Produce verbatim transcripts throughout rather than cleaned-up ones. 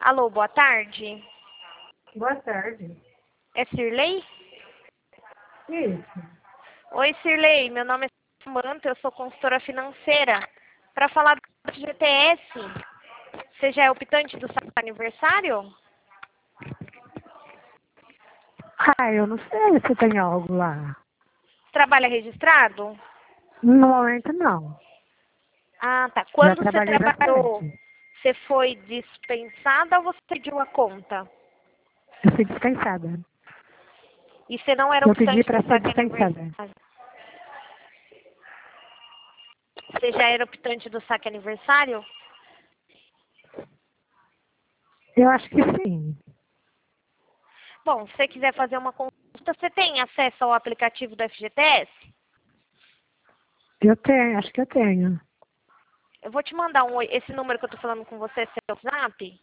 Alô, boa tarde. Boa tarde. É Cirlei? Isso. Oi, Cirlei. Meu nome é Samanta, eu sou consultora financeira. Para falar do F G T S, você já é optante do saque aniversário? Ah, eu não sei se tem algo lá. Trabalha registrado? No momento, não. Ah, tá. Já Quando você trabalhei trabalhou, bastante. você foi dispensada ou você pediu a conta? Eu fui dispensada. E você não era Eu pedi optante do para ser saque dispensada. aniversário? Você já era optante do saque aniversário? Eu acho que sim. Bom, se você quiser fazer uma consulta, você tem acesso ao aplicativo do F G T S? Eu tenho, acho que eu tenho. Eu vou te mandar um oi. Esse número que eu tô falando com você é seu WhatsApp?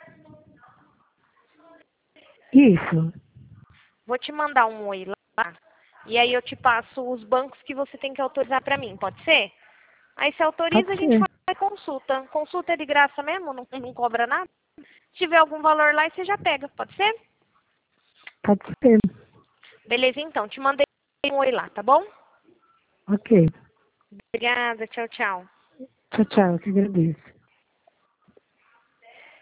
Isso. Vou te mandar um oi lá. E aí eu te passo os bancos que você tem que autorizar pra mim, pode ser? Aí você autoriza, Pode a gente ser. faz consulta. Consulta é de graça mesmo, não, não cobra nada. Se tiver algum valor lá, você já pega, pode ser? Pode ser. Beleza, então. Te mandei um oi lá, tá bom? Ok. Obrigada, tchau, tchau. Tchau, tchau. Eu que agradeço.